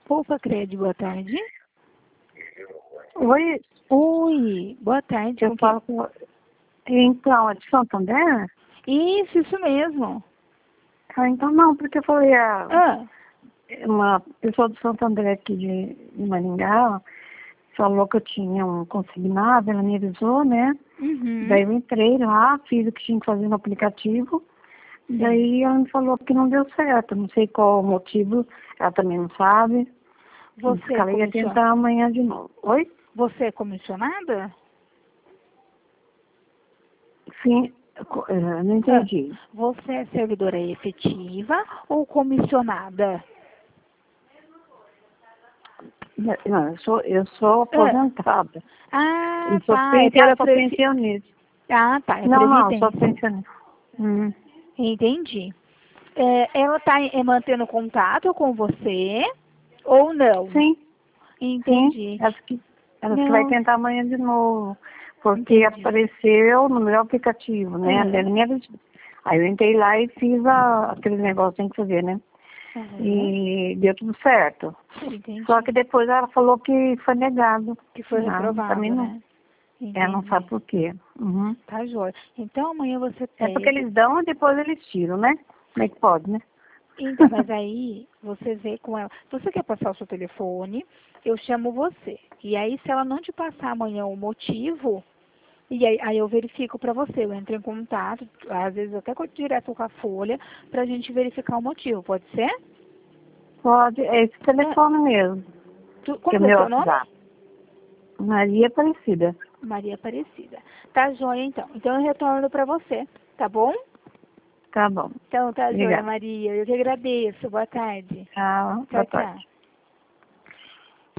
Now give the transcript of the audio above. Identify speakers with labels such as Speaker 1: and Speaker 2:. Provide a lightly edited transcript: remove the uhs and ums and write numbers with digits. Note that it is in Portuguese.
Speaker 1: Poupa Cred, boa tarde.
Speaker 2: Oi,
Speaker 1: Oi, boa tarde.
Speaker 2: eu
Speaker 1: com
Speaker 2: falo com... Então, é de Santander?
Speaker 1: Isso mesmo.
Speaker 2: Ah, então não, porque eu falei,
Speaker 1: Ah,
Speaker 2: uma pessoa do Santander aqui de Maringá falou que eu tinha um consignado, ela me avisou, né?
Speaker 1: uhum.
Speaker 2: Daí eu entrei lá, fiz o que tinha que fazer no aplicativo, daí ela me falou que não deu certo, não sei qual o motivo, ela também não sabe. Disse que ela ia tentar amanhã de novo. Oi?
Speaker 1: Você é comissionada?
Speaker 2: Sim, não entendi.
Speaker 1: Você é servidora efetiva ou comissionada?
Speaker 2: Não, eu sou aposentada.
Speaker 1: Ah,
Speaker 2: Eu sou
Speaker 1: tá. É
Speaker 2: peniteira
Speaker 1: pela
Speaker 2: para pensionista.
Speaker 1: Ah, tá. É
Speaker 2: Não, eu sou
Speaker 1: previdência.
Speaker 2: pensionista.
Speaker 1: Entendi. Ela está mantendo contato com você ou não?
Speaker 2: Sim, sim.
Speaker 1: Entendi.
Speaker 2: Ela que vai
Speaker 1: Não,
Speaker 2: tentar amanhã de novo. Porque
Speaker 1: entendi.
Speaker 2: apareceu no meu aplicativo, né?
Speaker 1: Aham,
Speaker 2: Aí eu entrei lá e fiz aquele negócio que tem que fazer, né?
Speaker 1: aham,
Speaker 2: E deu tudo certo.
Speaker 1: entendi.
Speaker 2: Só que depois ela falou que foi negado.
Speaker 1: Que foi
Speaker 2: Não, também
Speaker 1: reprovado,
Speaker 2: não.
Speaker 1: né?
Speaker 2: Ela não sabe
Speaker 1: Entendi.
Speaker 2: por quê. Uhum.
Speaker 1: Tá joia. Então amanhã você
Speaker 2: É porque
Speaker 1: pede.
Speaker 2: eles dão e depois eles tiram, né? Como é que pode, né?
Speaker 1: Então, mas aí você vê com ela. Você quer passar o seu telefone, eu chamo você. E aí, se ela não te passar amanhã o motivo, e aí eu verifico para você. Eu entro em contato, às vezes até direto com a Folha, para a gente verificar o motivo. Pode ser?
Speaker 2: Pode, é esse
Speaker 1: É,
Speaker 2: telefone mesmo, que é
Speaker 1: como
Speaker 2: o
Speaker 1: que é o
Speaker 2: meu
Speaker 1: seu nome?
Speaker 2: WhatsApp. Maria Aparecida.
Speaker 1: Maria Aparecida. Tá joia, então. Então eu retorno para você, tá bom?
Speaker 2: Tá bom.
Speaker 1: Então tá joia,
Speaker 2: Obrigada.
Speaker 1: Maria. Eu que agradeço. Boa tarde.
Speaker 2: Tchau. Boa
Speaker 1: Tchau,
Speaker 2: tarde.
Speaker 1: tchau.